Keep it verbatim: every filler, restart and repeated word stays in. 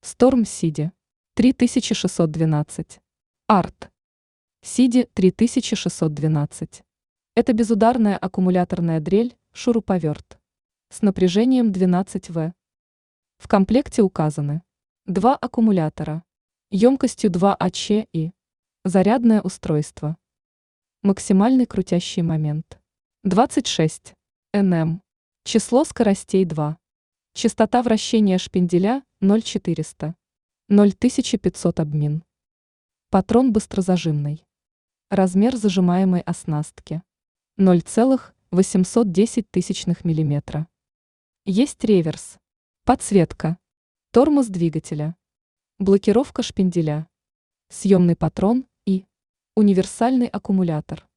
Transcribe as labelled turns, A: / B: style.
A: Storm Сиди три тысячи шестьсот двенадцать. Арт. Сиди три тысячи шестьсот двенадцать. Это безударная аккумуляторная дрель, шуруповерт. С напряжением двенадцать вольт. В комплекте указаны два аккумулятора, емкостью два АЧ и зарядное устройство. Максимальный крутящий момент двадцать шесть ньютон. Число скоростей два. Частота вращения шпинделя ноль тысяч четыреста. ноль тысяч пятьсот обмин. Патрон быстрозажимный. Размер зажимаемой оснастки ноль целых восемьсот десять тысячных миллиметра. Есть реверс. Подсветка. Тормоз двигателя. Блокировка шпинделя. Съемный патрон и универсальный аккумулятор.